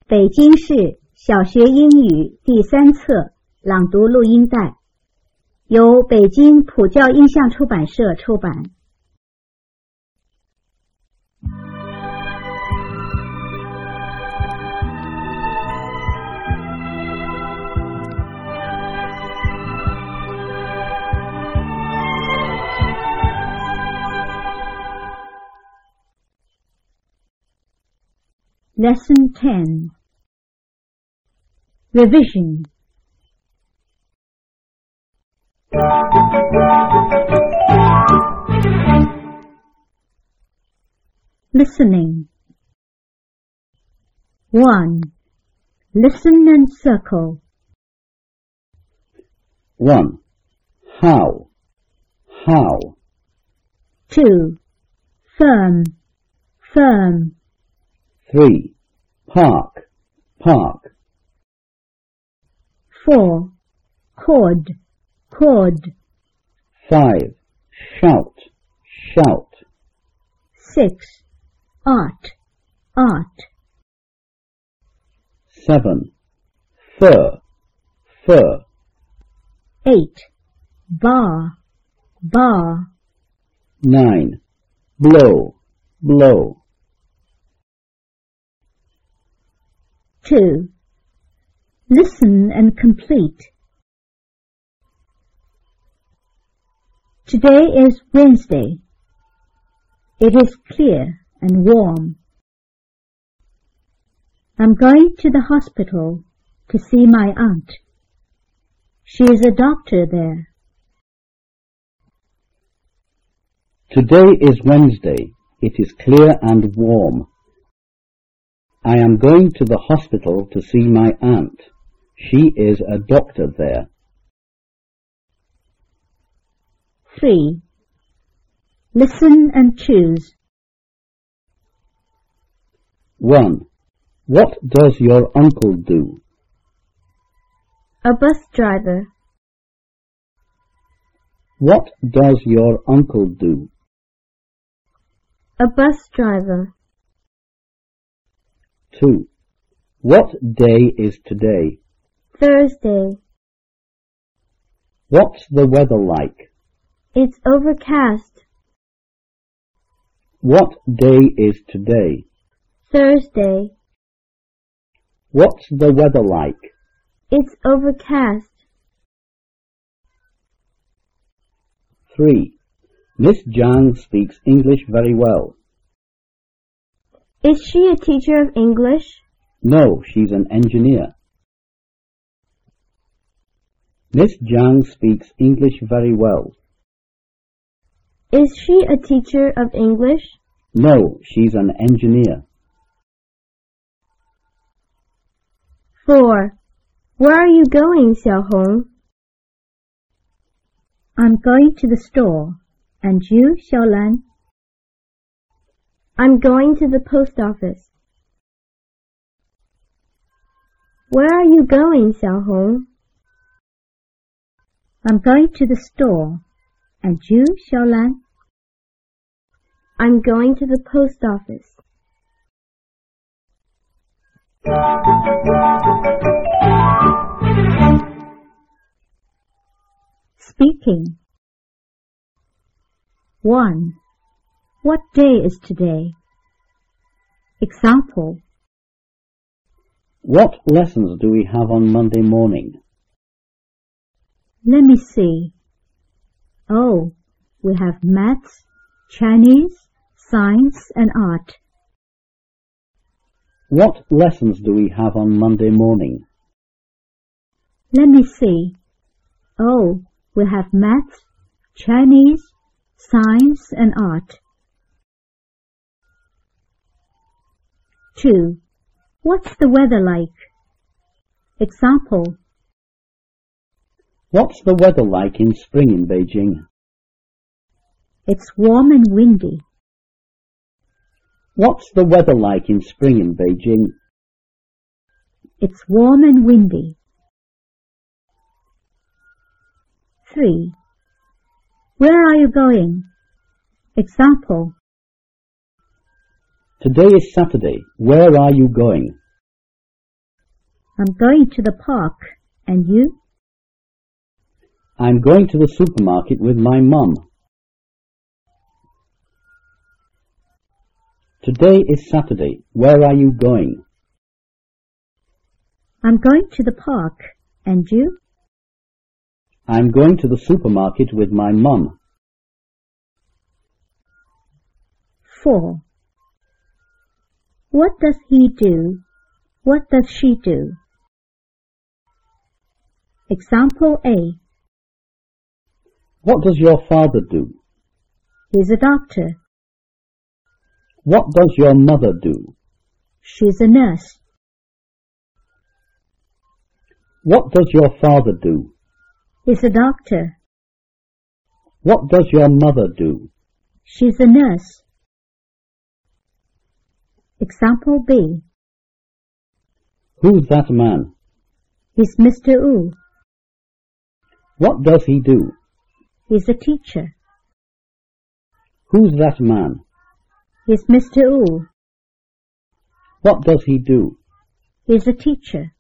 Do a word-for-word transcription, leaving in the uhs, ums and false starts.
北京市小学英语第三册朗读录音带，由北京普教印象出版社出版。Lesson ten. Revision. Listening. one. Listen and circle. one. How. How. two. Firm. Firm. three. Park. Park. four. Cord. Cord. five. Shout. Shout. six. Art. Art. seven. Fur. Fur. eight. Bar. Bar. nine. Blow. Blow. two. Listen and complete. Today is Wednesday. It is clear and warm. I'm going to the hospital to see my aunt. She is a doctor there. Today is Wednesday. It is clear and warm. I am going to the hospital to see my aunt. She is a doctor there. three. Listen and choose. one. What does your uncle do? A bus driver. What does your uncle do? A bus driver. two. What day is today? Thursday. What's the weather like? It's overcast. What day is today? Thursday. What's the weather like? It's overcast. three. Miss Jang speaks English very well. Is she a teacher of English? No, she's an engineer. Miss Jang speaks English very well. Is she a teacher of English? No, she's an engineer. four. Where are you going, Xiaohong? I'm going to the store. And you, Xiaolan? I'm going to the post office. Where are you going, Xiaohong? I'm going to the store. And you, Xiaolan? I'm going to the post office. Speaking. one. What day is today? Example. What lessons do we have on Monday morning? Let me see. Oh, we have maths, Chinese, science, and art. What lessons do we have on Monday morning? Let me see. Oh, we have maths, Chinese, science, and art. two. What's the weather like? Example. What's the weather like in spring in Beijing? It's warm and windy. What's the weather like in spring in Beijing? It's warm and windy. three. Where are you going? Example. Today is Saturday. Where are you going? I'm going to the park. And you? I'm going to the supermarket with my mum. Today is Saturday. Where are you going? I'm going to the park. And you? I'm going to the supermarket with my mum. four. What does he do? What does she do? Example A. What does your father do? He's a doctor. What does your mother do? She's a nurse. What does your father do? He's a doctor. What does your mother do? She's a nurse. Example B. Who's that man? He's Mister Wu. What does he do? He's a teacher. Who's that man? He's Mister Wu. What does he do? He's a teacher.